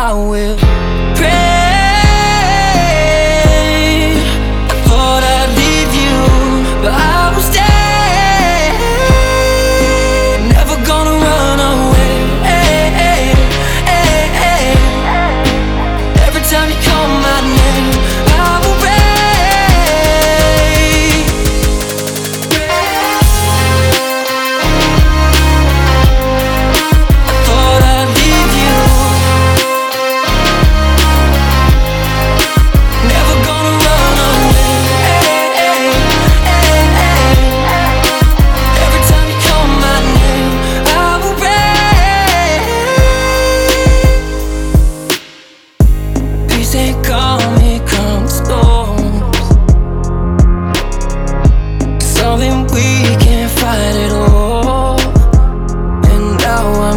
I will pray. I thought I'd leave you, but I will stay. Never gonna run away. Every time you call my name, I will pray. I thought I'd leave you, never gonna run away. Every time you call my name, I will pray. Please ain't call me come the storms, 'cause something we can't fight at all. And now I'm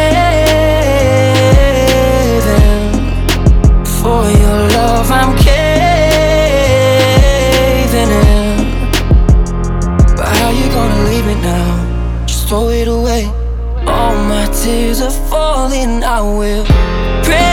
craving for your love, I'm caving in. But how you gonna leave it now? Just throw it away. All my tears are falling, I will pray.